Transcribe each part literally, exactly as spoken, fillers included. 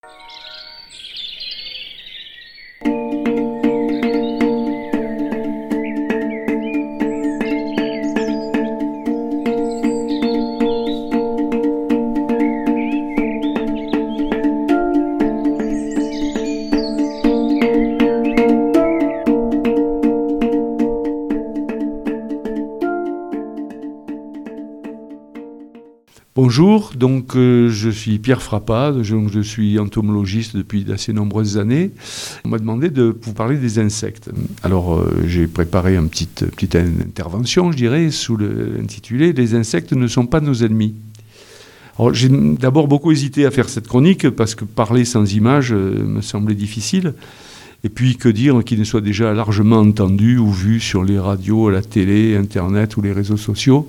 Bonjour, donc euh, je suis Pierre Frappat, je, je suis entomologiste depuis d'assez nombreuses années. On m'a demandé de vous parler des insectes. Alors euh, j'ai préparé une petite, petite intervention, je dirais, sous l'intitulé « Les insectes ne sont pas nos ennemis ». Alors j'ai d'abord beaucoup hésité à faire cette chronique parce que parler sans images euh, me semblait difficile. Et puis que dire qu'il ne soit déjà largement entendu ou vu sur les radios, à la télé, Internet ou les réseaux sociaux.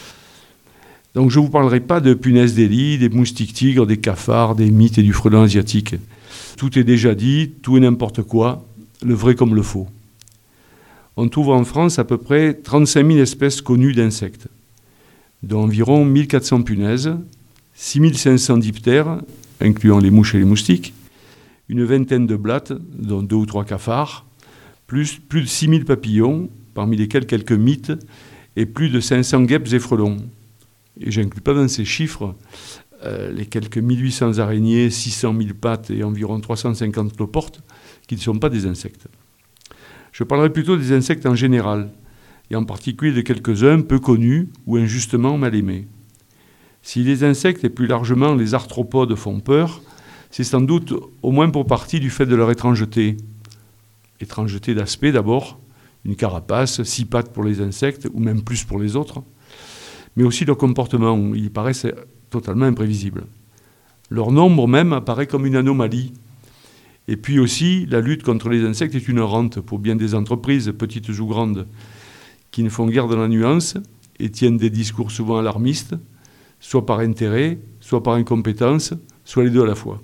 Donc je ne vous parlerai pas de punaises des lits, des moustiques tigres, des cafards, des mythes et du frelon asiatique. Tout est déjà dit, tout et n'importe quoi, le vrai comme le faux. On trouve en France à peu près trente-cinq mille espèces connues d'insectes, dont environ mille quatre cents punaises, six mille cinq cents diptères, incluant les mouches et les moustiques, une vingtaine de blattes, dont deux ou trois cafards, plus, plus de six mille papillons, parmi lesquels quelques mythes, et plus de cinq cents guêpes et frelons. Et je n'inclus pas dans ces chiffres euh, les quelques mille huit cents araignées, six cent mille pattes et environ trois cent cinquante cloportes, qui ne sont pas des insectes. Je parlerai plutôt des insectes en général, et en particulier de quelques-uns peu connus ou injustement mal aimés. Si les insectes et plus largement les arthropodes font peur, c'est sans doute au moins pour partie du fait de leur étrangeté. Étrangeté d'aspect d'abord, une carapace, six pattes pour les insectes, ou même plus pour les autres, mais aussi leur comportement, ils paraissent totalement imprévisibles. Leur nombre même apparaît comme une anomalie. Et puis aussi, la lutte contre les insectes est une rente pour bien des entreprises, petites ou grandes, qui ne font guère de la nuance et tiennent des discours souvent alarmistes, soit par intérêt, soit par incompétence, soit les deux à la fois.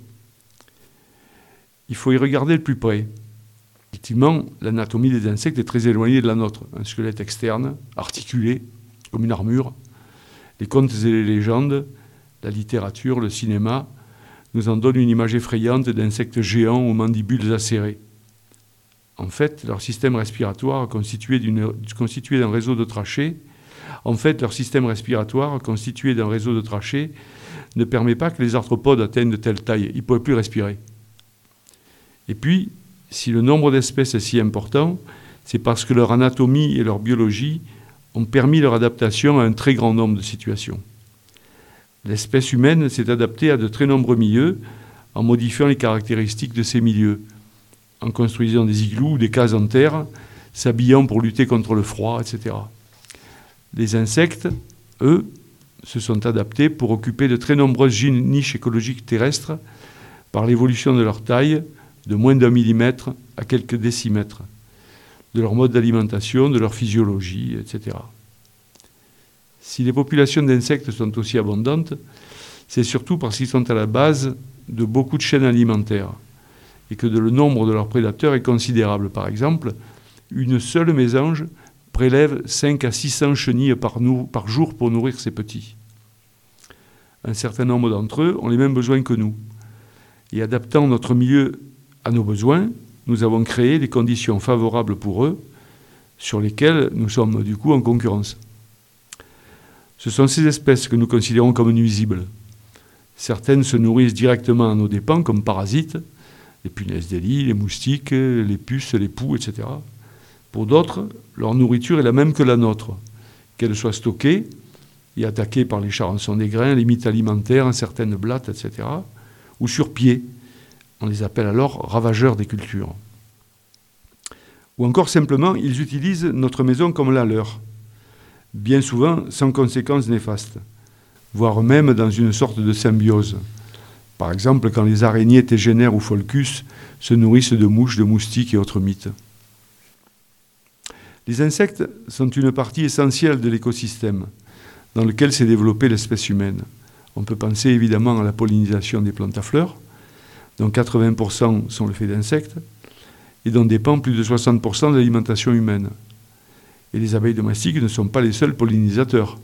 Il faut y regarder de plus près. Effectivement, l'anatomie des insectes est très éloignée de la nôtre. Un squelette externe, articulé, comme une armure. Les contes et les légendes, la littérature, le cinéma, nous en donnent une image effrayante d'insectes géants aux mandibules acérées. En fait, leur système respiratoire constitué, d'une, constitué d'un réseau de trachées, en fait, leur système respiratoire constitué d'un réseau de trachées ne permet pas que les arthropodes atteignent de telle taille. Ils ne pouvaient plus respirer. Et puis, si le nombre d'espèces est si important, c'est parce que leur anatomie et leur biologie ont permis leur adaptation à un très grand nombre de situations. L'espèce humaine s'est adaptée à de très nombreux milieux en modifiant les caractéristiques de ces milieux, en construisant des igloos ou des cases en terre, s'habillant pour lutter contre le froid, et cetera. Les insectes, eux, se sont adaptés pour occuper de très nombreuses niches écologiques terrestres par l'évolution de leur taille, de moins d'un millimètre à quelques décimètres, de leur mode d'alimentation, de leur physiologie, et cetera. Si les populations d'insectes sont aussi abondantes, c'est surtout parce qu'ils sont à la base de beaucoup de chaînes alimentaires et que le nombre de leurs prédateurs est considérable. Par exemple, une seule mésange prélève cinq à six cents chenilles par, nou- par jour pour nourrir ses petits. Un certain nombre d'entre eux ont les mêmes besoins que nous. Et adaptant notre milieu à nos besoins, nous avons créé les conditions favorables pour eux, sur lesquelles nous sommes du coup en concurrence. Ce sont ces espèces que nous considérons comme nuisibles. Certaines se nourrissent directement à nos dépens comme parasites, les punaises des lits, les moustiques, les puces, les poux, et cetera. Pour d'autres, leur nourriture est la même que la nôtre, qu'elle soit stockée et attaquée par les charançons des grains, les mythes alimentaires, certaines blattes, et cetera, ou sur pied. On les appelle alors ravageurs des cultures. Ou encore simplement, ils utilisent notre maison comme la leur, bien souvent sans conséquences néfastes, voire même dans une sorte de symbiose. Par exemple, quand les araignées tégénaires ou folcus se nourrissent de mouches, de moustiques et autres mythes. Les insectes sont une partie essentielle de l'écosystème dans lequel s'est développée l'espèce humaine. On peut penser évidemment à la pollinisation des plantes à fleurs, dont quatre-vingts pour cent sont le fait d'insectes, et dont dépend plus de soixante pour cent de l'alimentation humaine. Et les abeilles domestiques ne sont pas les seuls pollinisateurs.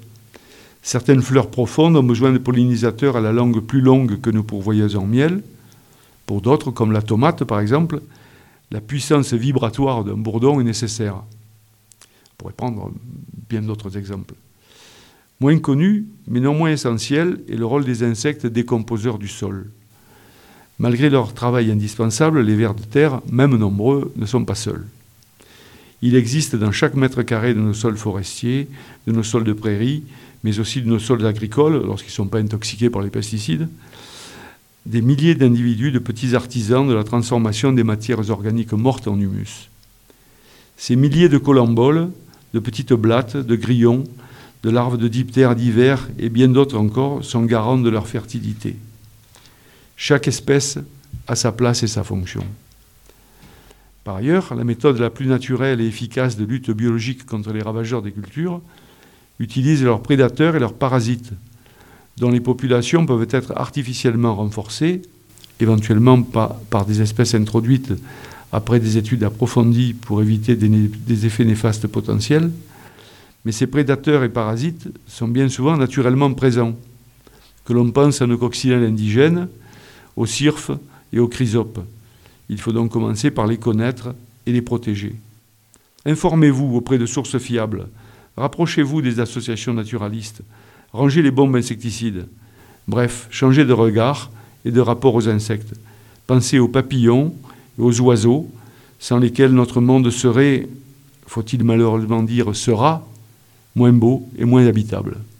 Certaines fleurs profondes ont besoin de pollinisateurs à la langue plus longue que nos pourvoyeuses en miel, Pour d'autres, comme la tomate par exemple, la puissance vibratoire d'un bourdon est nécessaire. On pourrait prendre bien d'autres exemples. Moins connu, mais non moins essentiel, est le rôle des insectes décomposeurs du sol. Malgré leur travail indispensable, les vers de terre, même nombreux, ne sont pas seuls. Il existe dans chaque mètre carré de nos sols forestiers, de nos sols de prairies, mais aussi de nos sols agricoles, lorsqu'ils ne sont pas intoxiqués par les pesticides, des milliers d'individus, de petits artisans de la transformation des matières organiques mortes en humus. Ces milliers de colamboles, de petites blattes, de grillons, de larves de diptères divers et bien d'autres encore sont garants de leur fertilité. Chaque espèce a sa place et sa fonction. Par ailleurs, la méthode la plus naturelle et efficace de lutte biologique contre les ravageurs des cultures utilise leurs prédateurs et leurs parasites, dont les populations peuvent être artificiellement renforcées, éventuellement par, par des espèces introduites après des études approfondies pour éviter des, des effets néfastes potentiels. Mais ces prédateurs et parasites sont bien souvent naturellement présents, que l'on pense à nos coccinelles indigènes, aux cirfes et aux chrysopes. Il faut donc commencer par les connaître et les protéger. Informez-vous auprès de sources fiables, rapprochez-vous des associations naturalistes, rangez les bombes insecticides. Bref, changez de regard et de rapport aux insectes. Pensez aux papillons et aux oiseaux, sans lesquels notre monde serait, faut-il malheureusement dire, sera, moins beau et moins habitable.